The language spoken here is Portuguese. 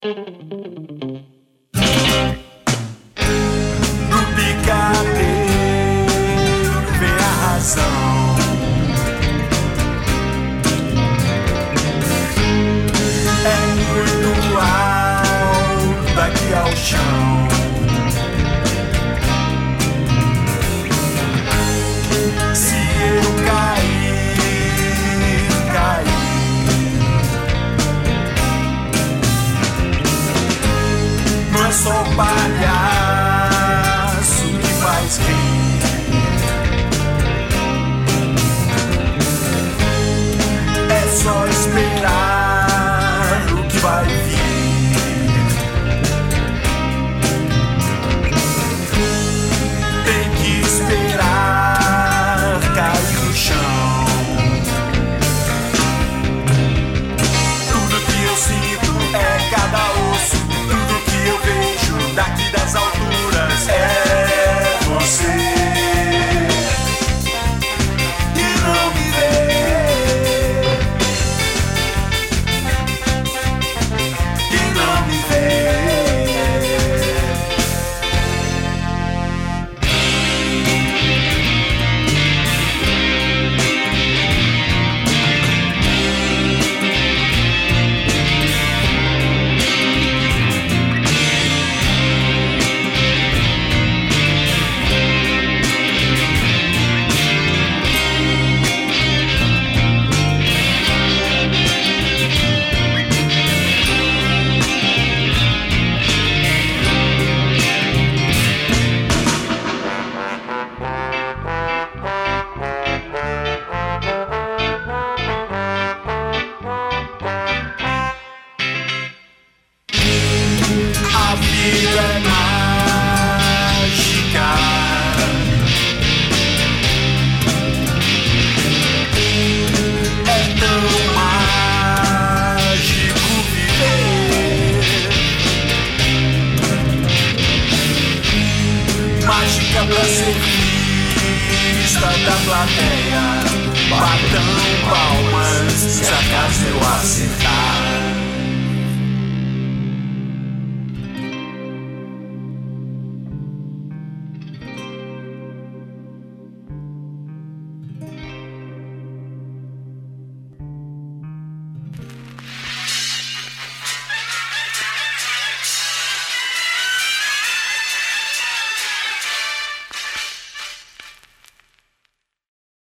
No picadeiro vem a razão. É muito alto daqui ao chão. Se eu cair, cair. Não é só o palhaço que faz rir. É só esperar o que vai vir. Tem que esperar cair no chão. Tudo que eu sinto é cada osso. Tudo que eu vejo daqui das alturas é você. E não me vê. E não me vê. A vida é mágica. É tão mágico viver. Mágica pra ser vista da plateia. Batam palmas se acaso eu acertar.